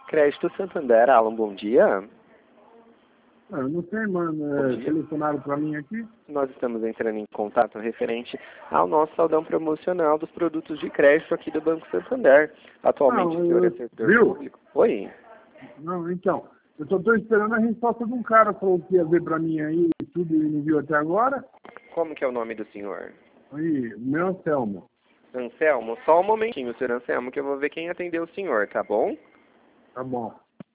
Crédito Santander, Alan, bom dia. Eu não sei, mano. Telefonaram para mim aqui? Nós estamos entrando em contato referente ao nosso saldão promocional dos produtos de crédito aqui do Banco Santander. Atualmente, o senhor é servidor público. Oi? Não, então. Eu só estou esperando a resposta de um cara que falou que ia ver para mim aí e tudo e não viu até agora. Como que é o nome do senhor? Aí, o meu Anselmo. Anselmo, só um momentinho, senhor Anselmo, que eu vou ver quem atendeu o senhor, tá bom? Tá bom.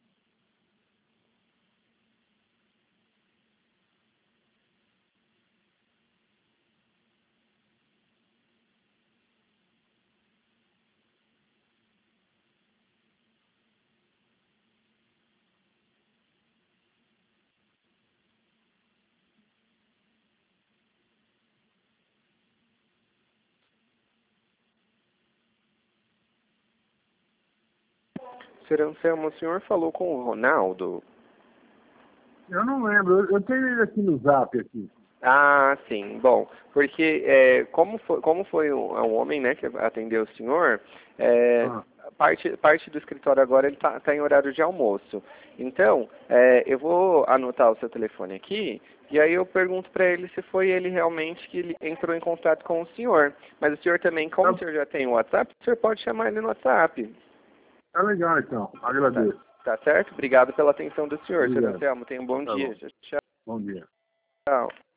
Senhor Anselmo, o senhor falou com o Ronaldo? Eu não lembro. Eu tenho ele aqui no Zap aqui. Ah, sim. Bom, porque como foi um homem, né, que atendeu o senhor, parte do escritório agora ele tá em horário de almoço. Então, eu vou anotar o seu telefone aqui e aí eu pergunto para ele se foi ele realmente que ele entrou em contato com o senhor. Mas o senhor também, como o senhor já tem o WhatsApp, o senhor pode chamar ele no WhatsApp. Tá legal, então. Agradeço. Tá certo? Obrigado pela atenção do senhor, senhor Obrigado. Anselmo. Tenha um bom dia. Bom. Tchau. Bom dia. Tchau.